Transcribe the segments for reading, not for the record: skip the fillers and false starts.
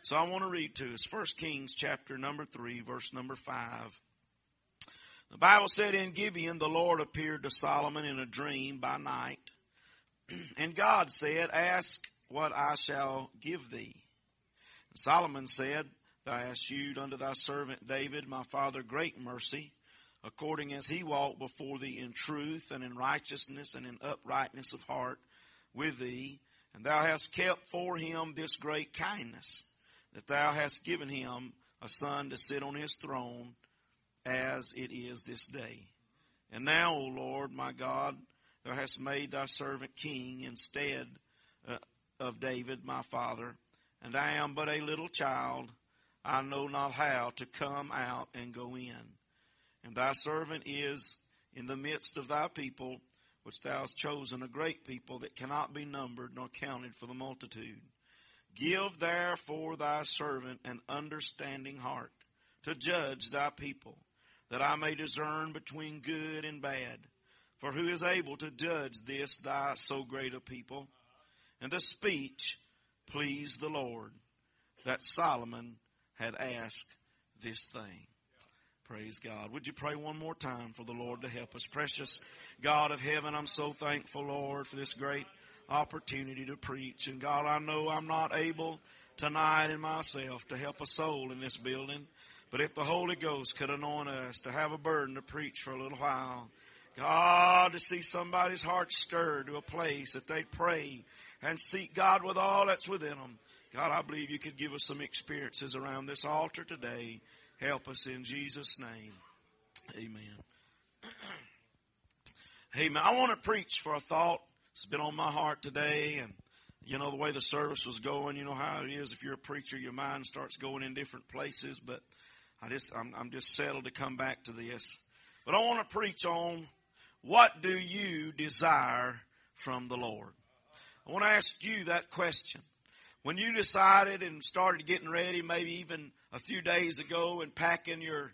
So I want to read to us 1 Kings chapter number 3, verse number 5. The Bible said, in Gibeon the Lord appeared to Solomon in a dream by night. And God said, ask what I shall give thee. And Solomon said, thou hast shewed unto thy servant David my father great mercy, according as he walked before thee in truth and in righteousness and in uprightness of heart with thee. And thou hast kept for him this great kindness, that thou hast given him a son to sit on his throne, as it is this day. And now, O Lord, my God, thou hast made thy servant king instead of David my father, and I am but a little child. I know not how to come out and go in. And thy servant is in the midst of thy people, which thou hast chosen, a great people that cannot be numbered nor counted for the multitude. Give therefore thy servant an understanding heart to judge thy people, that I may discern between good and bad. For who is able to judge this thy so great a people? And the speech pleased the Lord, that Solomon had asked this thing. Praise God. Would you pray one more time for the Lord to help us? Precious God of heaven, I'm so thankful, Lord, for this great opportunity to preach. And God, I know I'm not able tonight in myself to help a soul in this building. But if the Holy Ghost could anoint us to have a burden to preach for a little while, God, to see somebody's heart stirred to a place that they pray and seek God with all that's within them. God, I believe you could give us some experiences around this altar today. Help us in Jesus' name. Amen. Amen. I want to preach for a thought. It's been on my heart today, and you know the way the service was going, you know how it is. If you're a preacher, your mind starts going in different places, but I'm just settled to come back to this. But I want to preach on, what do you desire from the Lord? I want to ask you that question. When you decided and started getting ready, maybe even a few days ago, and packing your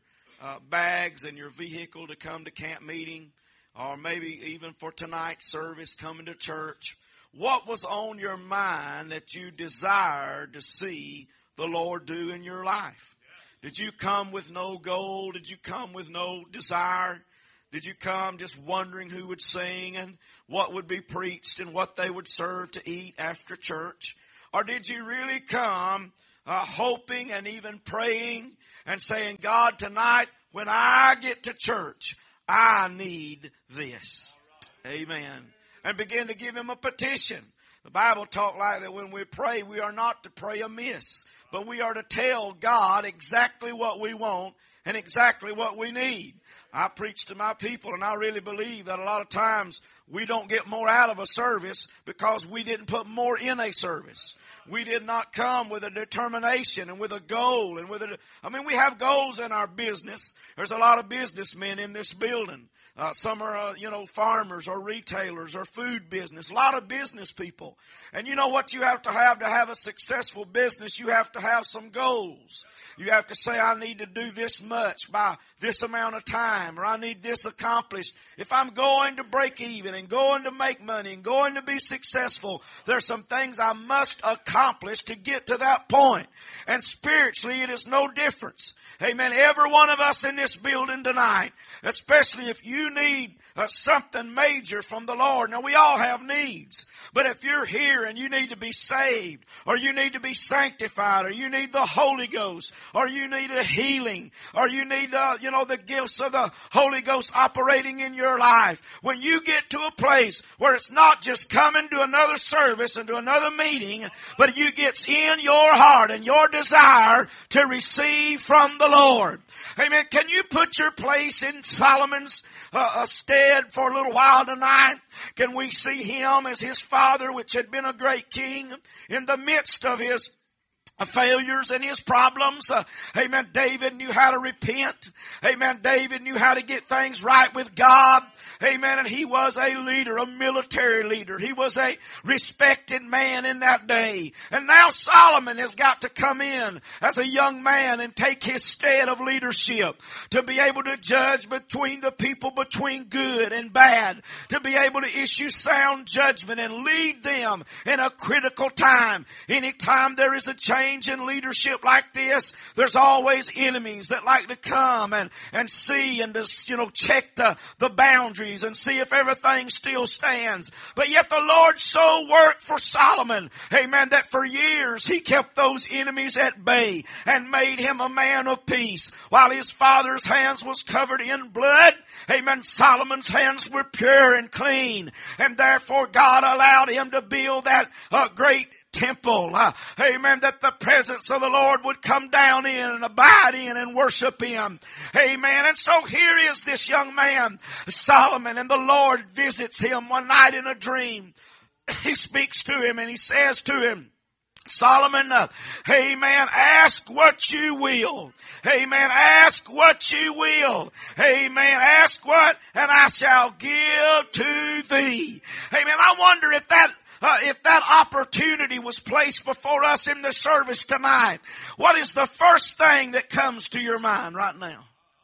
bags and your vehicle to come to camp meeting, or maybe even for tonight's service, coming to church, what was on your mind that you desired to see the Lord do in your life? Did you come with no goal? Did you come with no desire? Did you come just wondering who would sing and what would be preached and what they would serve to eat after church? Or did you really come hoping and even praying and saying, God, tonight when I get to church, I need this. Amen. And begin to give him a petition. The Bible talks like that when we pray, we are not to pray amiss, but we are to tell God exactly what we want and exactly what we need. I preach to my people, and I really believe that a lot of times we don't get more out of a service because we didn't put more in a service. We did not come with a determination and with a goal and we have goals in our business. There's a lot of businessmen in this building. Some are, farmers or retailers or food business. A lot of business people. And you know what you have to have a successful business? You have to have some goals. You have to say, I need to do this much by this amount of time, or I need this accomplished. If I'm going to break even and going to make money and going to be successful, there's some things I must accomplish to get to that point. And spiritually, it is no difference. Amen. Every one of us in this building tonight, especially if you need something major from the Lord. Now, we all have needs. But if you're here and you need to be saved, or you need to be sanctified, or you need the Holy Ghost, or you need a healing, or you need, the gifts of the Holy Ghost operating in your life, when you get to a place where it's not just coming to another service and to another meeting, but you get in your heart and your desire to receive from the Lord. Amen. Can you put your place in Solomon's stead for a little while tonight? Can we see him as his father, which had been a great king, in the midst of his failures and his problems? Amen. David knew how to repent. Amen. David knew how to get things right with God. Amen. And he was a leader, a military leader. He was a respected man in that day. And now Solomon has got to come in as a young man and take his stead of leadership, to be able to judge between the people, between good and bad, to be able to issue sound judgment and lead them in a critical time. Anytime there is a change change in leadership like this, there's always enemies that like to come and see and just, check the boundaries and see if everything still stands. But yet the Lord so worked for Solomon, amen, that for years he kept those enemies at bay and made him a man of peace. While his father's hands was covered in blood, amen, Solomon's hands were pure and clean. And therefore God allowed him to build that great temple, amen, that the presence of the Lord would come down in and abide in and worship Him, amen. And so here is this young man, Solomon, and the Lord visits him one night in a dream. He speaks to him and he says to him, Solomon, amen, ask what you will. Amen, ask what you will. Amen, ask what, and I shall give to thee. Amen, I wonder if that opportunity was placed before us in the service tonight, what is the first thing that comes to your mind right now?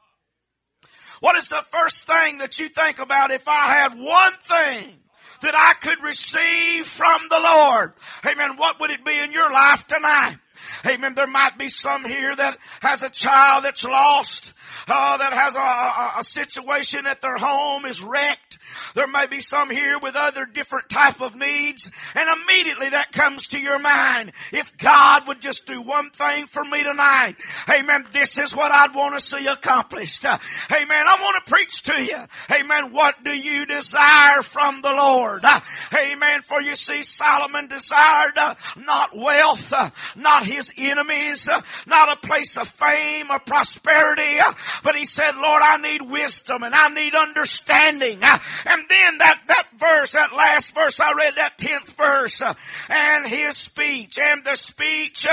What is the first thing that you think about if I had one thing that I could receive from the Lord? Amen. What would it be in your life tonight? Amen. There might be some here that has a child that's lost, that has a situation at their home is wrecked. There may be some here with other different type of needs, and immediately that comes to your mind. If God would just do one thing for me tonight, amen, this is what I'd want to see accomplished. Amen, I want to preach to you. Amen, what do you desire from the Lord? Amen, for you see, Solomon desired not wealth, not his enemies, not a place of fame or prosperity, but he said, Lord, I need wisdom and I need understanding. And then that verse, that last verse I read, that 10th verse, and his speech, and the speech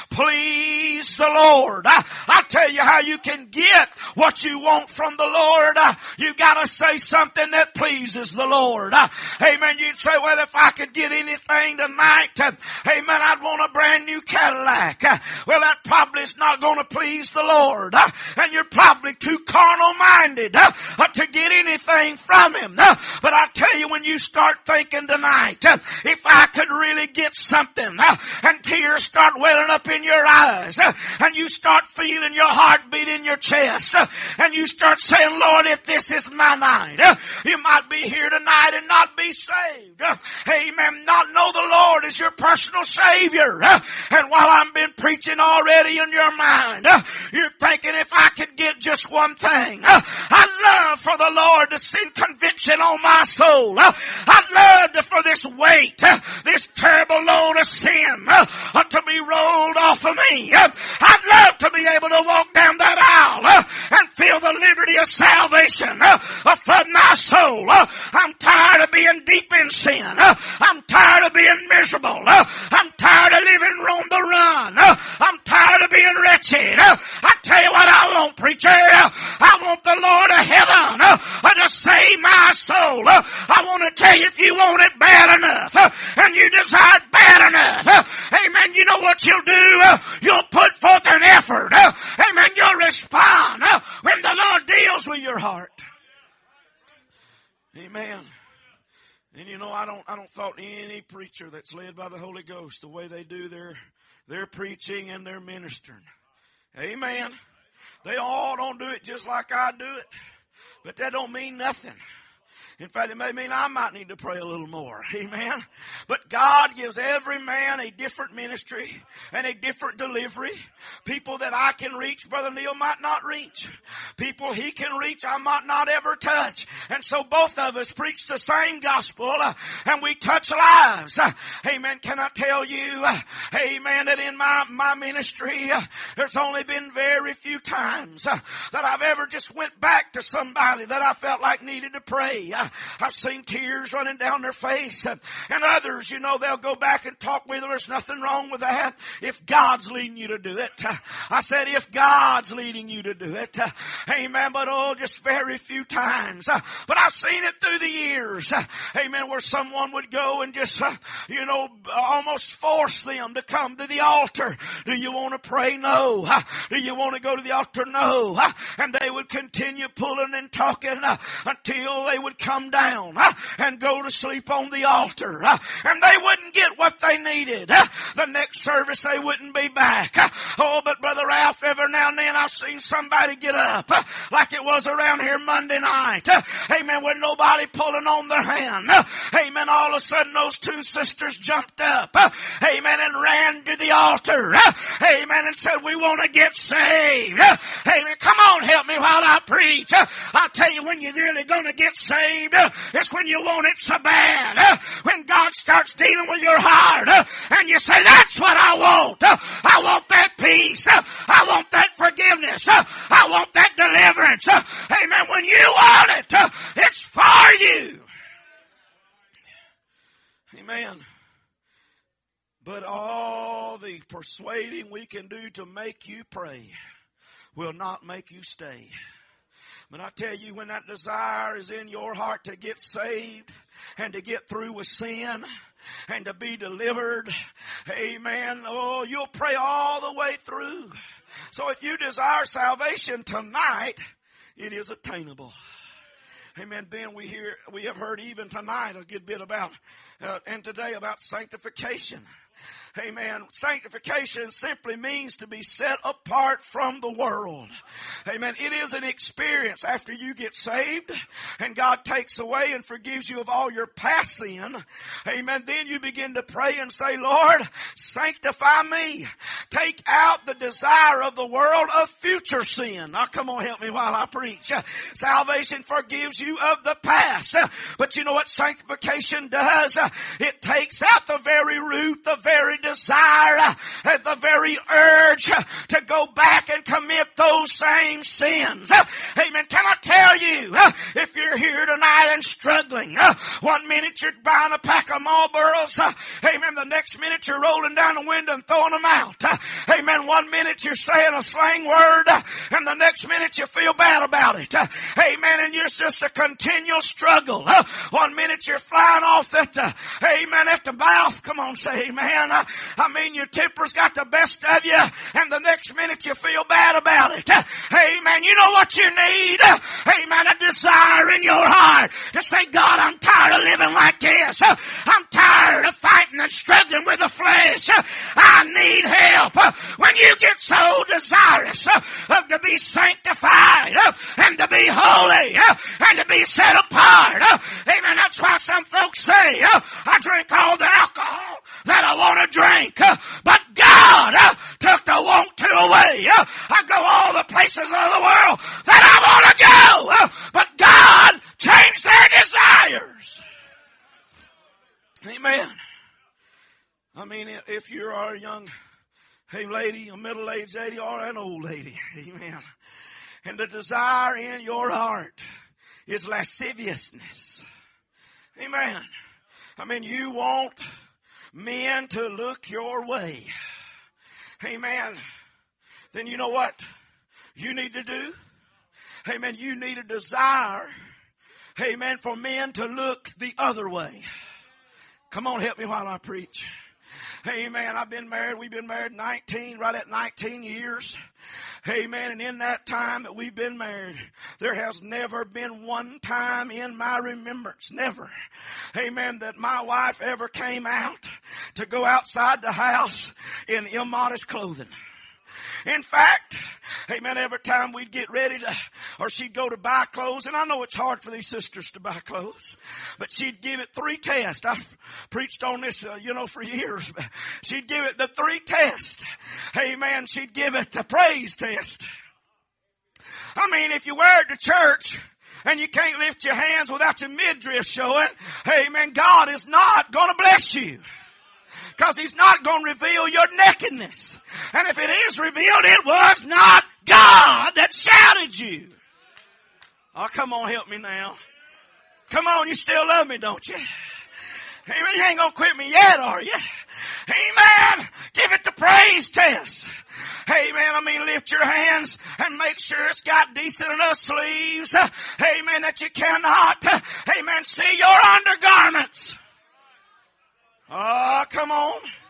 pleased the Lord. I tell you how you can get what you want from the Lord. You gotta say something that pleases the Lord. Amen. You'd say, well, if I could get anything tonight, amen, I'd want a brand new Cadillac. Well, that probably is not going to please the Lord. And you're probably too carnal minded to get anything from Him. But I tell you, when you start thinking tonight, if I could really get something, and tears start welling up in your eyes, and you start feeling your heartbeat in your chest, and you start saying, Lord, if this is my night, you might be here tonight and not be saved. Amen. Not know the Lord as your personal Savior. And while I've been preaching already in your mind, you're thinking, if I could get just one thing, I'd love for the Lord to send conviction on my soul. I'd love for this weight, this terrible load of sin to be rolled off of me. I'd love to be able to walk down that aisle and feel the liberty of salvation flood my soul. I'm tired of being deep in sin. I'm tired of being miserable. I'm tired of living on the run. I'm tired of being wretched. I tell you what I want, preacher. I want the Lord of heaven to save my soul. I want to tell you, if you want it bad enough and you desire it bad enough, amen, you know what you'll do? You'll put forth an effort. Amen, you'll respond when the Lord deals with your heart. Amen. And you know, I don't thought any preacher that's led by the Holy Ghost the way they do their preaching and their ministering. Amen. They all don't do it just like I do it. But that don't mean nothing. In fact, it may mean I might need to pray a little more. Amen. But God gives every man a different ministry and a different delivery. People that I can reach, Brother Neil might not reach. People he can reach, I might not ever touch. And so both of us preach the same gospel and we touch lives. Amen. Can I tell you, amen, that in my ministry, there's only been very few times that I've ever just went back to somebody that I felt like needed to pray. I've seen tears running down their face. And others, you know, they'll go back and talk with them. There's nothing wrong with that. If God's leading you to do it. I said, if God's leading you to do it. Amen. But just very few times. But I've seen it through the years. Amen. Where someone would go and just, almost force them to come to the altar. Do you want to pray? No. Do you want to go to the altar? No. And they would continue pulling and talking until they would come come down and go to sleep on the altar. And they wouldn't get what they needed. The next service they wouldn't be back. Oh, but Brother Ralph, every now and then I've seen somebody get up like it was around here Monday night. Amen. With nobody pulling on their hand. Amen. All of a sudden those two sisters jumped up. Amen. And ran to the altar. Amen. And said, we want to get saved. Amen. Come on, help me while I preach. I'll tell you when you're really going to get saved. It's when you want it so bad. When God starts dealing with your heart. And you say, that's what I want. I want that peace. I want that forgiveness. I want that deliverance. Amen. When you want it, it's for you. Amen. But all the persuading we can do to make you pray will not make you stay. But I tell you, when that desire is in your heart to get saved and to get through with sin and to be delivered, amen, oh, you'll pray all the way through. So if you desire salvation tonight, it is attainable. Amen. Then we have heard even tonight a good bit about, and today about sanctification. Amen. Sanctification simply means to be set apart from the world. Amen. It is an experience after you get saved and God takes away and forgives you of all your past sin. Amen. Then you begin to pray and say, Lord, sanctify me. Take out the desire of the world of future sin. Now come on, help me while I preach. Salvation forgives you of the past. But you know what sanctification does? It takes out the very root, the very desire, the very urge to go back and commit those same sins. Amen. Can I tell you, if you're here tonight and struggling, 1 minute you're buying a pack of Marlboros, amen, the next minute you're rolling down the window and throwing them out. Amen. 1 minute you're saying a slang word, and the next minute you feel bad about it. Amen. And it's just a continual struggle. 1 minute you're flying off at the, amen, at the mouth. Come on, say amen. I mean, your temper's got the best of you, and the next minute you feel bad about it. Amen. You know what you need? Amen. A desire in your heart to say, God, I'm tired of living like this. I'm tired of fighting and struggling with the flesh. I need help. When you get so desirous to be sanctified and to be holy and to be set apart, amen, that's why some folks say, I drink all the alcohol that I want to drink, but God took the want to away. I go all the places of the world that I want to go, but God changed their desires. Amen. I mean, if you are a young lady, a middle-aged lady, or an old lady, amen, and the desire in your heart is lasciviousness, amen. I mean, you want men to look your way, amen, then you know what you need to do? Amen. You need a desire, amen, for men to look the other way. Come on, help me while I preach. Amen. I've been married. We've been married right at 19 years. Amen. And in that time that we've been married, there has never been one time in my remembrance, never, amen, that my wife ever came out to go outside the house in immodest clothing. In fact, amen, every time we'd get ready to, or she'd go to buy clothes, and I know it's hard for these sisters to buy clothes, but she'd give it 3 tests. I've preached on this, for years. She'd give it the 3 tests. Amen. She'd give it the praise test. I mean, if you wear it to church and you can't lift your hands without your midriff showing, amen, God is not going to bless you. Because He's not going to reveal your nakedness. And if it is revealed, it was not God that shouted you. Oh, come on, help me now. Come on, you still love me, don't you? Amen. You ain't going to quit me yet, are you? Amen. Give it the praise test. Amen. I mean, lift your hands and make sure it's got decent enough sleeves. Amen. That you cannot, amen, see your undergarments. Oh, come on.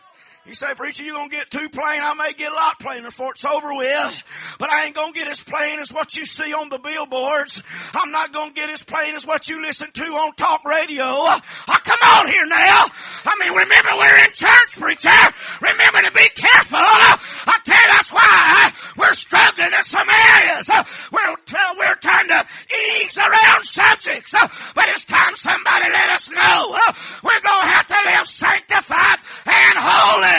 You say, preacher, you going to get too plain. I may get a lot plainer before it's over with. But I ain't going to get as plain as what you see on the billboards. I'm not going to get as plain as what you listen to on talk radio. Oh, come on here now. I mean, remember we're in church, preacher. Remember to be careful. I tell you, that's why we're struggling in some areas. We're trying to ease around subjects. But it's time somebody let us know. We're going to have to live sanctified and holy.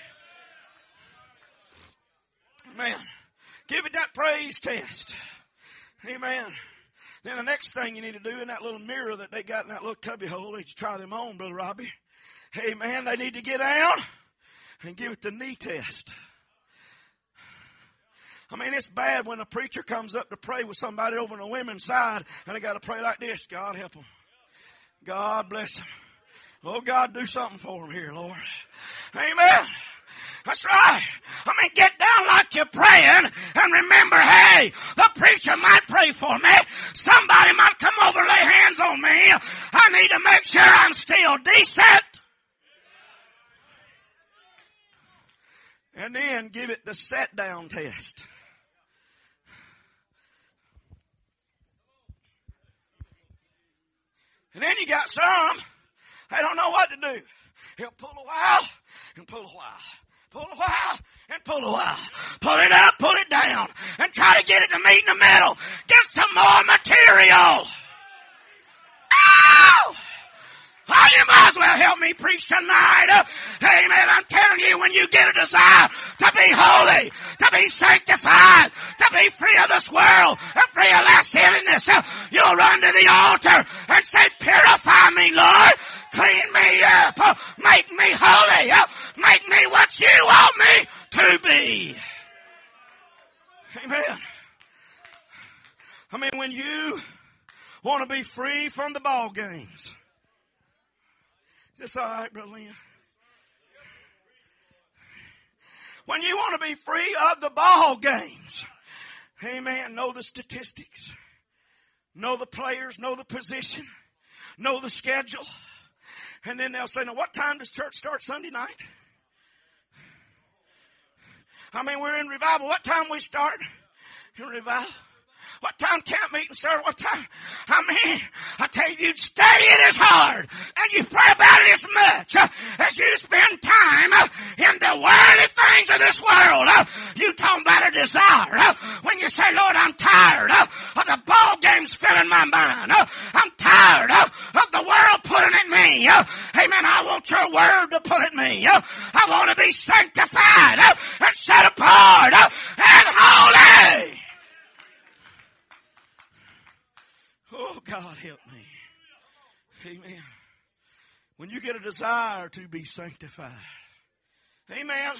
Amen. Give it that praise test. Amen. Then the next thing you need to do in that little mirror that they got in that little cubby hole, that you try them on, Brother Robbie. Amen. They need to get down and give it the knee test. I mean, it's bad when a preacher comes up to pray with somebody over on the women's side and they got to pray like this. God help them. God bless them. Oh, God, do something for them here, Lord. Amen. That's right. I mean, get down like you're praying and remember, hey, the preacher might pray for me. Somebody might come over and lay hands on me. I need to make sure I'm still decent. And then give it the set down test. And then you got some, they don't know what to do. He'll pull a while and pull a while. Pull a while and pull a while. Pull it up, pull it down, and try to get it to meet in the middle. Get some more material. Ow! Oh, you might as well help me preach tonight. Amen. I'm telling you, when you get a desire to be holy, to be sanctified, to be free of this world, and free of lasciviousness, you'll run to the altar and say, purify me, Lord. Clean me up. Make me holy. Make me what you want me to be. Amen. I mean, when you want to be free from the ball games. Is this all right, Brother Lynn? When you want to be free of the ball games. Amen. Know the statistics. Know the players. Know the position. Know the schedule. And then they'll say, now what time does church start Sunday night? I mean, we're in revival. What time we start in revival? What time camp meeting start? What time? I mean, I tell you, you study it as hard and you pray about it as much as you spend time in the worldly things of this world. You talking about a desire. When you say, Lord, I'm tired of the ball games filling my mind. I'm tired of the world pulling at me. Amen. I want your word to pull at me. I want to be sanctified and set apart and holy. Oh, God help me. Amen. When you get a desire to be sanctified. Amen.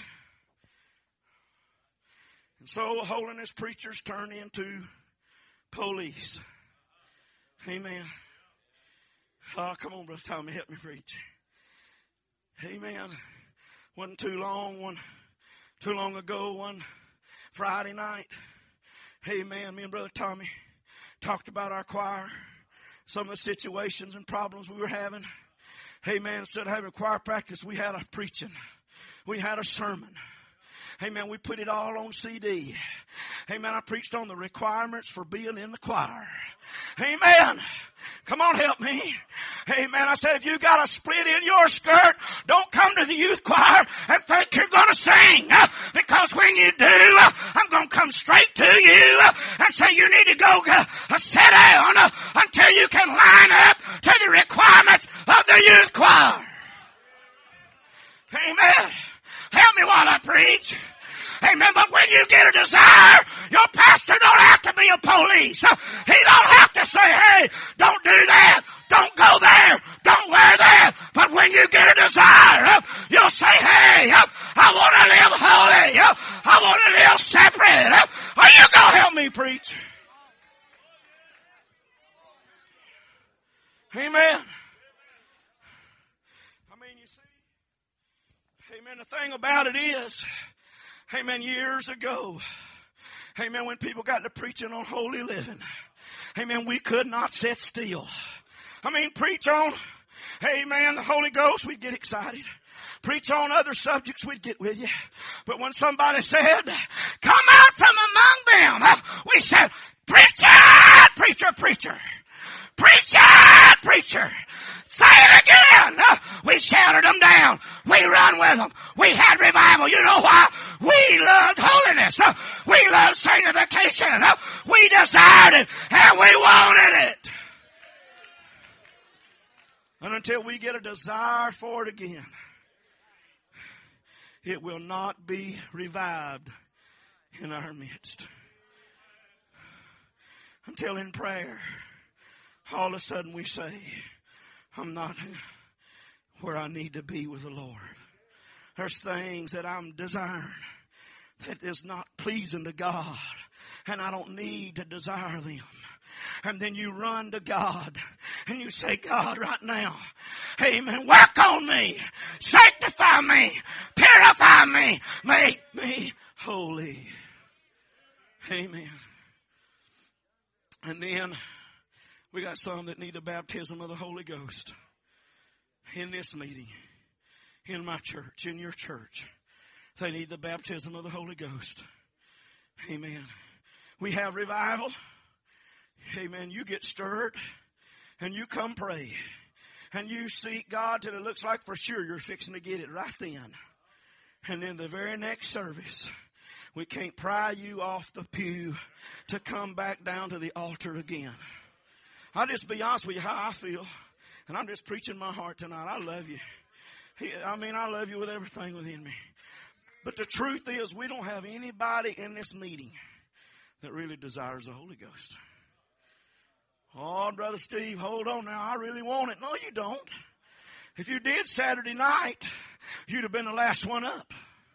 And so holiness preachers turn into police. Amen. Oh, come on, Brother Tommy, help me preach. Amen. Wasn't too long ago, one Friday night. Amen. Me and Brother Tommy talked about our choir, some of the situations and problems we were having. Amen. Instead of having choir practice, we had a preaching. We had a sermon. Amen. We put it all on CD. Amen. I preached on the requirements for being in the choir. Amen. Come on, help me. Amen. I said, if you got a split in your skirt, don't come to the youth choir and think you're going to sing. Because when you do, I'm going to come straight to you and say you need to go sit down until you can line up to the requirements of the youth choir. Amen. Help me while I preach. Amen. But when you get a desire, your pastor don't have to be a police. He don't have to say, hey, don't do that. Don't go there. Don't wear that. But when you get a desire, you'll say, hey, I want to live holy. I want to live separate. Are you going to help me preach? Amen. I mean, you see, amen, the thing about it is, amen, years ago, amen, when people got to preaching on holy living, amen, we could not sit still. I mean, preach on, amen, the Holy Ghost, we'd get excited. preach on other subjects, we'd get with you. But when somebody said, come out from among them, we said, preacher, preacher, preacher. Preacher, preacher. Say it again. We shouted them down. We run with them. We had revival. You know why? We loved holiness. We loved sanctification. We desired it and we wanted it. And until we get a desire for it again, it will not be revived in our midst. Until in prayer, all of a sudden we say, I'm not where I need to be with the Lord. There's things that I'm desiring that is not pleasing to God, and I don't need to desire them. And then you run to God and you say, God, right now, amen, work on me, sanctify me, purify me, make me holy. Amen. And then we got some that need the baptism of the Holy Ghost in this meeting, in my church, in your church. They need the baptism of the Holy Ghost. Amen. We have revival. Amen. You get stirred and you come pray and you seek God till it looks like for sure you're fixing to get it right then. And then the very next service, we can't pry you off the pew to come back down to the altar again. I'll just be honest with you how I feel. And I'm just preaching my heart tonight. I love you. I love you with everything within me. But the truth is, we don't have anybody in this meeting that really desires the Holy Ghost. Oh, Brother Steve, hold on now. I really want it. No, you don't. If you did Saturday night, you'd have been the last one up.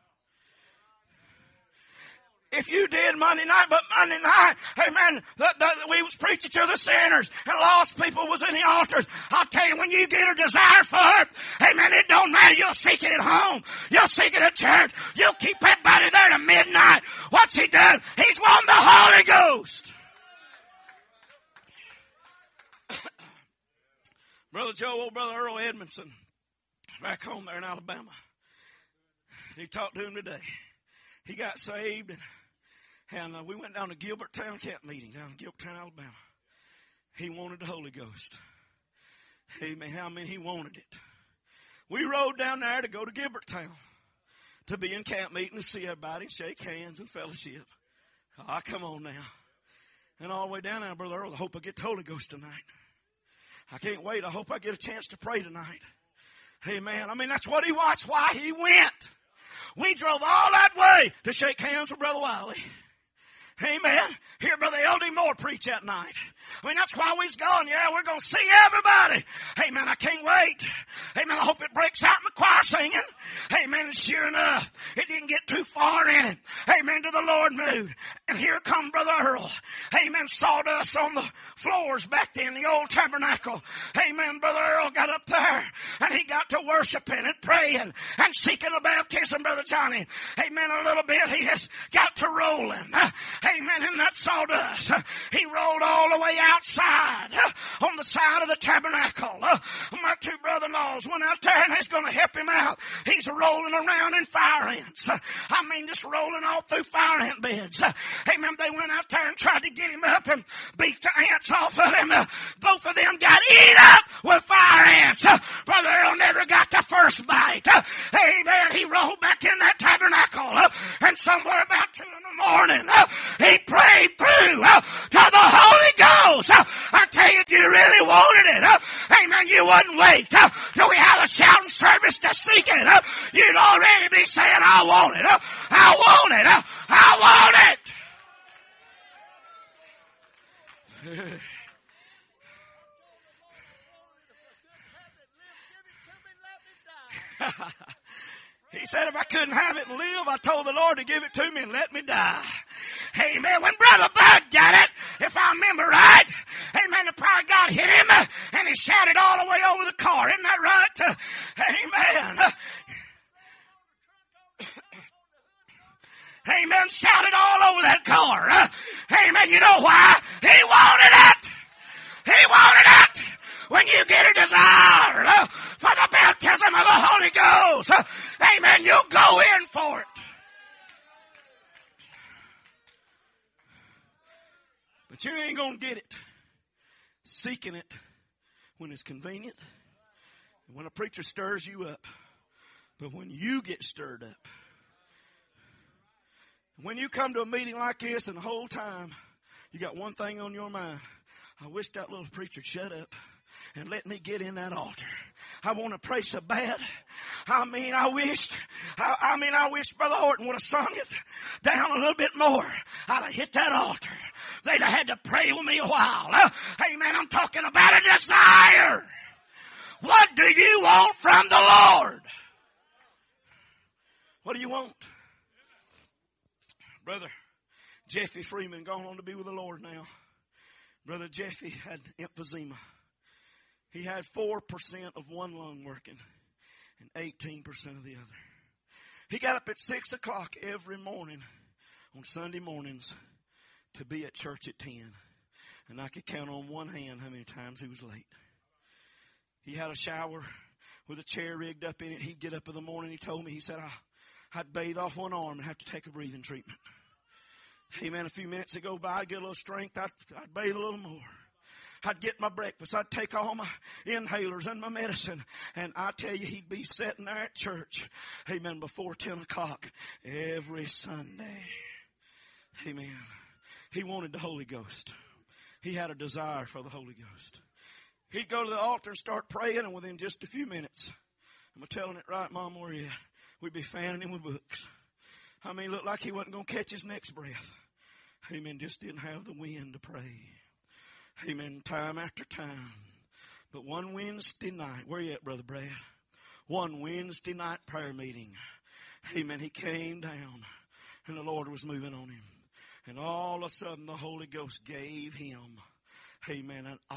If you did Monday night, but Monday night, amen, we was preaching to the sinners and lost people was in the altars. I'll tell you, when you get a desire for it, amen, it don't matter. You'll seek it at home. You'll seek it at church. You'll keep everybody there to midnight. What's he done? He's won the Holy Ghost. Brother Joe, old Brother Earl Edmondson, back home there in Alabama. He talked to him today. He got saved, and we went down to Gilberttown camp meeting down in Gilberttown, Alabama. He wanted the Holy Ghost. Amen. How many he wanted it? We rode down there to go to Gilberttown to be in camp meeting, to see everybody, shake hands and fellowship. Ah, come on now. And all the way down there, Brother Earl, I hope I get the Holy Ghost tonight. I can't wait. I hope I get a chance to pray tonight. Amen. That's what he wants, why he went. We drove all that way to shake hands with Brother Wiley. Amen. Hear Brother L.D. Moore preach that night. That's why we's going. Yeah, we're going to see everybody. Amen. I can't wait. Amen. I hope it breaks out in the choir singing. Amen. And sure enough, it didn't get too far in it. Amen. To the Lord moved. And here come Brother Earl. Amen. Sawdust on the floors back there in the old tabernacle. Amen. Brother Earl got up there and he got to worshiping and praying and seeking the baptism, Brother Johnny. Amen. A little bit. He has got to rolling. Amen. In that sawdust. He rolled all the way outside on the side of the tabernacle. My two brother-in-laws went out there and they's going to help him out. He's rolling around in fire ants. Just rolling all through fire ant beds. Amen. They went out there and tried to get him up and beat the ants off of him. Both of them got eaten up with fire ants. Brother Earl never got the first bite. Amen. He rolled back in that tabernacle and somewhere about 2 in the morning, he prayed through to the Holy Ghost. I tell you, if you really wanted it, amen, you wouldn't wait till we have a shouting service to seek it. You'd already be saying, I want it. I want it. I want it. He said if I couldn't have it and live, I told the Lord to give it to me and let me die. Amen. When Brother Bud got it, if I remember right, amen, the power of God hit him and he shouted all the way over the car. Isn't that right? Amen. Amen. Shouted all over that car. Amen. You know why? He wanted it. He wanted it. When you get a desire for the baptism of the Holy Ghost, amen, you'll go in for it. But you ain't going to get it seeking it when it's convenient and when a preacher stirs you up. But when you get stirred up, when you come to a meeting like this and the whole time you got one thing on your mind, I wish that little preacher would shut up and let me get in that altar. I want to pray so bad. I wish Brother Horton would have sung it down a little bit more. I'd have hit that altar. They'd have had to pray with me a while. Amen. I'm talking about a desire. What do you want from the Lord? What do you want? Brother Jeffy Freeman gone on to be with the Lord now. Brother Jeffy had emphysema. He had 4% of one lung working and 18% of the other. He got up at 6 o'clock every morning on Sunday mornings to be at church at 10. And I could count on one hand how many times he was late. He had a shower with a chair rigged up in it. He'd get up in the morning. He told me, he said, I'd bathe off one arm and have to take a breathing treatment. Amen. A few minutes would go by, I'd get a little strength. I'd bathe a little more. I'd get my breakfast. I'd take all my inhalers and my medicine. And I tell you, he'd be sitting there at church, amen, before 10 o'clock every Sunday. Amen. He wanted the Holy Ghost. He had a desire for the Holy Ghost. He'd go to the altar and start praying, and within just a few minutes, am I telling it right, Mom, where you at? We'd be fanning him with books. Looked like he wasn't going to catch his next breath. Amen. Just didn't have the wind to pray. Amen. Time after time. But one Wednesday night, where you at, Brother Brad? One Wednesday night prayer meeting. Amen. He came down and the Lord was moving on him. And all of a sudden the Holy Ghost gave him, amen, an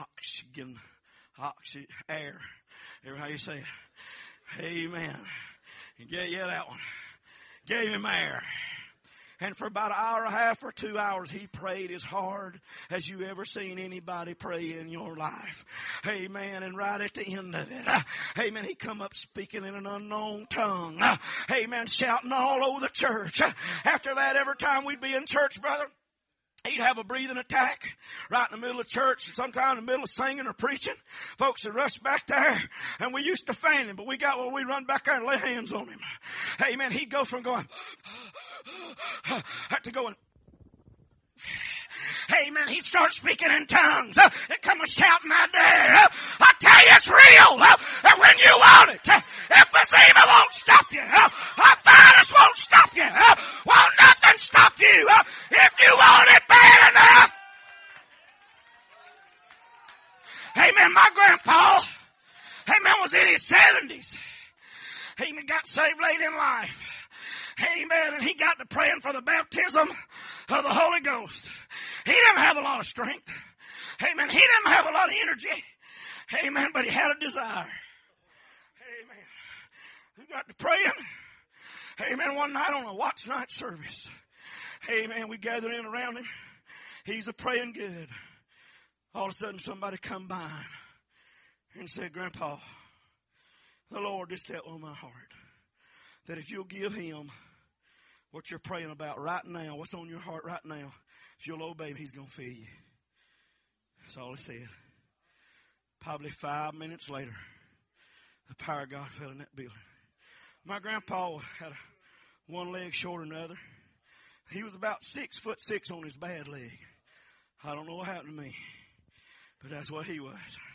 air. Ever how you say it? Amen. Yeah, that one. Gave him air. And for about an hour and a half or 2 hours, he prayed as hard as you ever seen anybody pray in your life. Amen. And right at the end of it, amen, he come up speaking in an unknown tongue. Amen. Shouting all over the church. After that, every time we'd be in church, brother, he'd have a breathing attack right in the middle of church, sometime in the middle of singing or preaching. Folks would rush back there, and we used to fan him, but we run back there and lay hands on him. Amen. He'd go from going to going. Amen. He'd start speaking in tongues. He'd come a shouting out there. I tell you, it's real. And when you want it, emphysema won't stop you. Arthritis won't stop you. Won't nothing stop you if you want it bad enough. Amen. My grandpa, amen, was in his 70s. Amen. Got saved late in life. Amen. And he got to praying for the baptism of the Holy Ghost. He didn't have a lot of strength. Amen. He didn't have a lot of energy. Amen. But he had a desire. Amen. We got to praying. Amen. One night on a watch night service. Amen. We gathered in around him. He's a praying good. All of a sudden somebody come by him and said, Grandpa, the Lord just dealt with my heart that if you'll give him what you're praying about right now, what's on your heart right now, if you'll obey him, he's going to feed you. That's all he said. Probably 5 minutes later, the power of God fell in that building. My grandpa had one leg shorter than the other. He was about 6'6" on his bad leg. I don't know what happened to me, but that's what he was.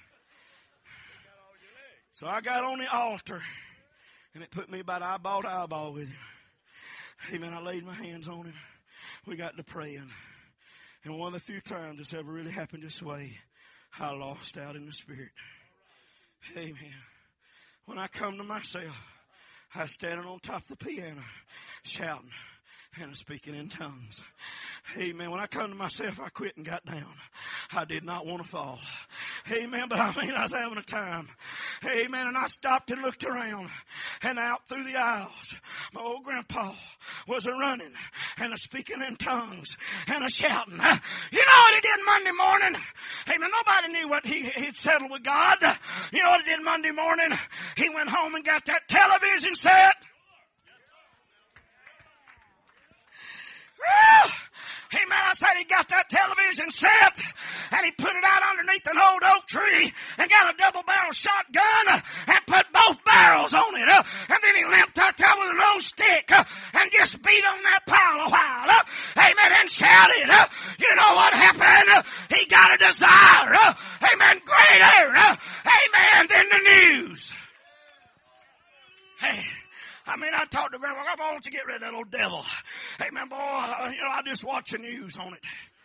So I got on the altar, and it put me about eyeball to eyeball with him. Amen. I laid my hands on him. We got to praying. And one of the few times this ever really happened this way, I lost out in the spirit. Amen. When I come to myself, I was standing on top of the piano, shouting and speaking in tongues. Amen. When I come to myself, I quit and got down. I did not want to fall. Amen. But I mean, I was having a time. Amen. And I stopped and looked around, and out through the aisles, my old grandpa was a running and a speaking in tongues and a shouting. You know what he did Monday morning? Amen. Nobody knew what he'd settled with God. You know what he did Monday morning? He went home and got that television set. Amen. I said he got that television set and he put it out underneath an old oak tree and got a double-barrel shotgun and put both barrels on it. And then he limped out there with an old stick and just beat on that pile a while. Amen. And shouted. You know what happened? He got a desire. Amen. Greater. Amen. Than the news. Hey. I mean, I talked to Grandma, why don't you get rid of that old devil? Hey, man, boy, I just watch the news on it.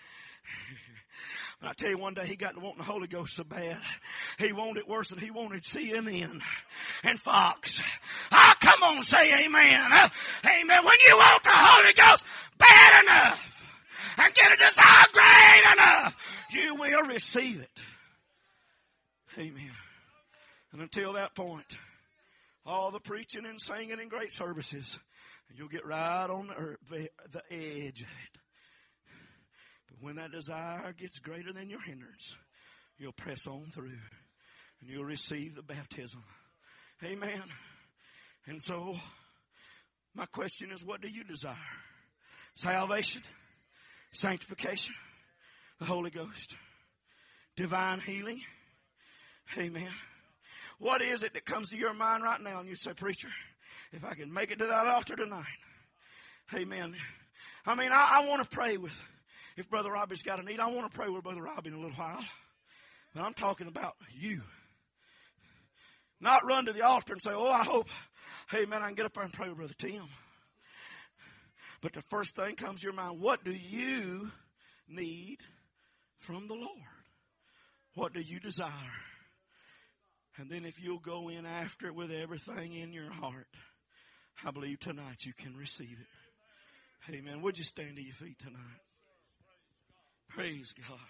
I tell you, one day he got to wanting the Holy Ghost so bad. He wanted it worse than he wanted CNN and Fox. Oh, come on, say amen. Amen. When you want the Holy Ghost bad enough and get a desire great enough, you will receive it. Amen. And until that point, all the preaching and singing and great services, you'll get right on the edge of it. But when that desire gets greater than your hindrance, you'll press on through and you'll receive the baptism. Amen. And so, my question is, what do you desire? Salvation, sanctification, the Holy Ghost, divine healing. Amen. What is it that comes to your mind right now? And you say, preacher, if I can make it to that altar tonight. Amen. I mean, I want to pray with, if Brother Robbie's got a need, I want to pray with Brother Robbie in a little while. But I'm talking about you. Not run to the altar and say, oh, I hope, amen, I can get up there and pray with Brother Tim. But the first thing comes to your mind, what do you need from the Lord? What do you desire? And then if you'll go in after it with everything in your heart, I believe tonight you can receive it. Amen. Would you stand to your feet tonight? Praise God.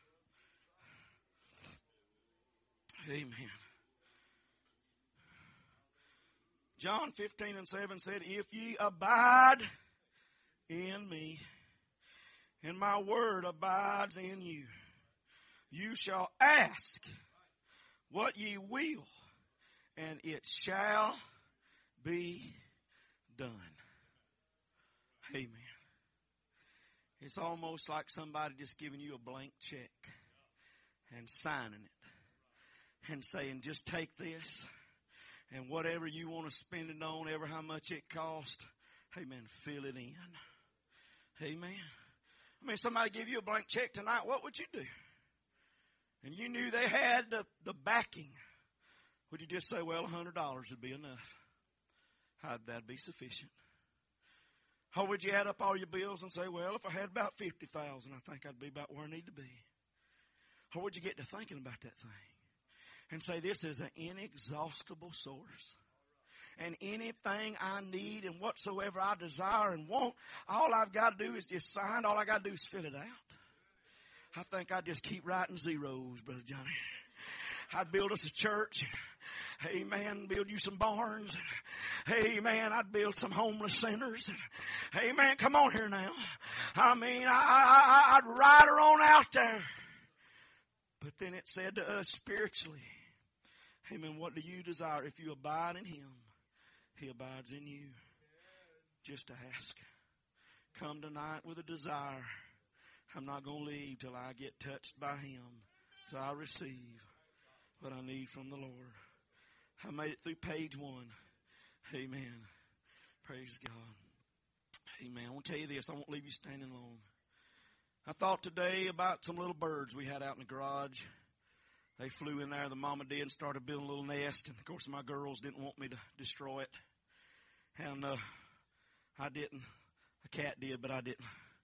Amen. John 15:7 said, if ye abide in me, and my word abides in you, you shall ask what ye will, and it shall be done. Amen. It's almost like somebody just giving you a blank check and signing it and saying, just take this and whatever you want to spend it on, ever how much it costs, amen, fill it in. Amen. I mean, somebody give you a blank check tonight, what would you do? And you knew they had the backing. Would you just say, well, $100 would be enough? That'd be sufficient. Or would you add up all your bills and say, well, if I had about $50,000, I think I'd be about where I need to be? Or would you get to thinking about that thing and say, this is an inexhaustible source? And anything I need and whatsoever I desire and want, all I've got to do is just sign. All I got to do is fill it out. I think I'd just keep writing zeros, Brother Johnny. I'd build us a church. Amen. Build you some barns. Amen. I'd build some homeless centers. Amen. Come on here now. I mean, I'd ride her on out there. But then it said to us spiritually, amen, what do you desire? If you abide in him, he abides in you. Just ask. Come tonight with a desire. I'm not going to leave till I get touched by him, till I receive what I need from the Lord. I made it through page 1. Amen. Praise God. Amen. I want to tell you this. I won't leave you standing long. I thought today about some little birds we had out in the garage. They flew in there, the mama did, and started building a little nest. And, of course, my girls didn't want me to destroy it. And I didn't. A cat did, but I didn't.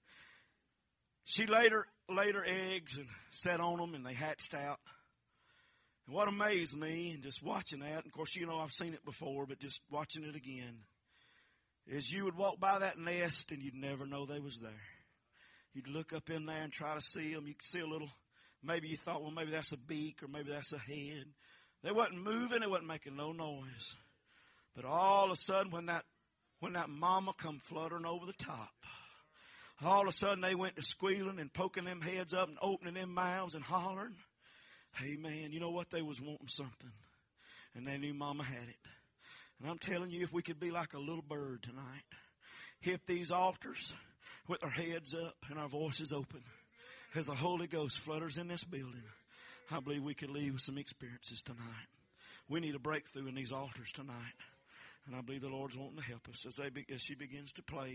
She laid her eggs and sat on them, and they hatched out. And what amazed me, and just watching that, and of course, you know, I've seen it before, but just watching it again, is you would walk by that nest, and you'd never know they was there. You'd look up in there and try to see them. You could see a little Maybe you thought, well, maybe that's a beak or maybe that's a head. They wasn't moving. They wasn't making no noise. But all of a sudden, when that mama come fluttering over the top, all of a sudden they went to squealing and poking them heads up and opening them mouths and hollering. Hey, man, you know what? They was wanting something. And they knew mama had it. And I'm telling you, if we could be like a little bird tonight, hit these altars with our heads up and our voices open, as the Holy Ghost flutters in this building, I believe we could leave with some experiences tonight. We need a breakthrough in these altars tonight. And I believe the Lord's wanting to help us as she begins to play.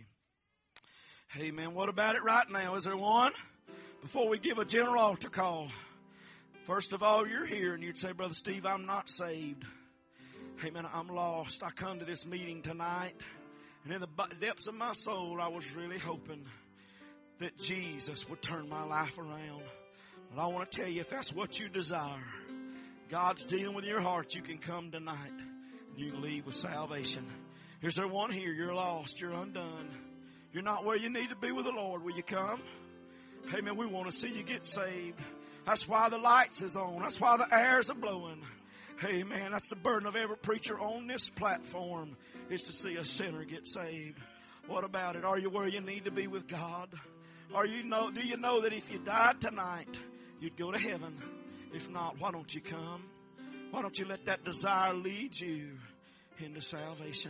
Amen. What about it right now? Is there one? Before we give a general altar call. First of all, you're here and you'd say, Brother Steve, I'm not saved. Amen. I'm lost. I come to this meeting tonight, and in the depths of my soul, I was really hoping that Jesus would turn my life around. But I want to tell you, if that's what you desire, God's dealing with your heart. You can come tonight and you can leave with salvation. Is there one here? You're lost. You're undone. You're not where you need to be with the Lord. Will you come? Amen. We want to see you get saved. That's why the lights is on. That's why the airs are blowing. Amen. That's the burden of every preacher on this platform, is to see a sinner get saved. What about it? Are you where you need to be with God? Do you know that if you died tonight, you'd go to heaven? If not, why don't you come? Why don't you let that desire lead you into salvation?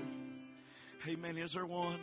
Amen. Is there one?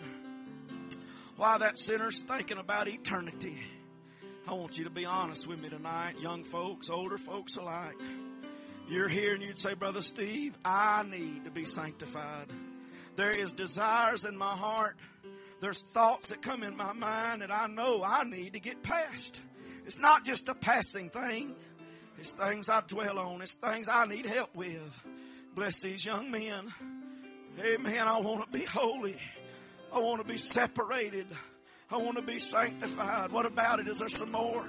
While that sinner's thinking about eternity, I want you to be honest with me tonight, young folks, older folks alike. You're here and you'd say, Brother Steve, I need to be sanctified. There is desires in my heart. There's thoughts that come in my mind that I know I need to get past. It's not just a passing thing. It's things I dwell on. It's things I need help with. Bless these young men. Amen. I want to be holy. I want to be separated. I want to be sanctified. What about it? Is there some more?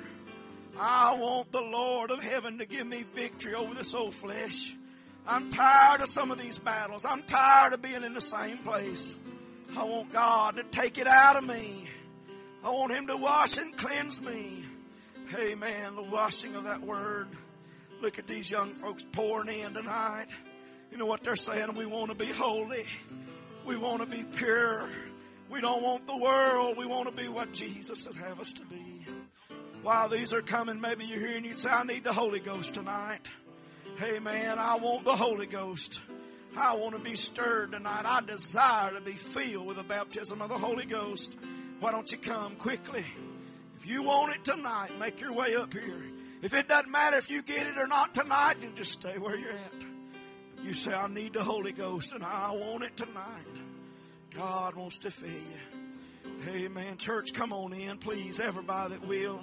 I want the Lord of heaven to give me victory over this old flesh. I'm tired of some of these battles. I'm tired of being in the same place. I want God to take it out of me. I want Him to wash and cleanse me. Amen. The washing of that word. Look at these young folks pouring in tonight. You know what they're saying? We want to be holy. We want to be pure. We don't want the world. We want to be what Jesus would have us to be. While these are coming, maybe you're here and you'd say, I need the Holy Ghost tonight. Amen. I want the Holy Ghost. I want to be stirred tonight. I desire to be filled with the baptism of the Holy Ghost. Why don't you come quickly? If you want it tonight, make your way up here. If it doesn't matter if you get it or not tonight, then just stay where you're at. You say, I need the Holy Ghost and I want it tonight. God wants to fill you. Amen. Church, come on in, please. Everybody that will.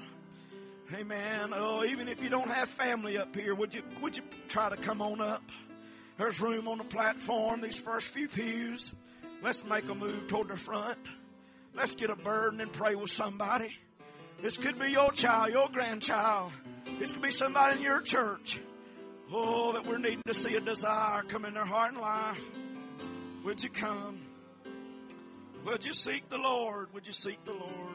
Amen. Oh, even if you don't have family up here, would you try to come on up? There's room on the platform, these first few pews. Let's make a move toward the front. Let's get a burden and pray with somebody. This could be your child, your grandchild. This could be somebody in your church. Oh, that we're needing to see a desire come in their heart and life. Would you come? Would you seek the Lord? Would you seek the Lord?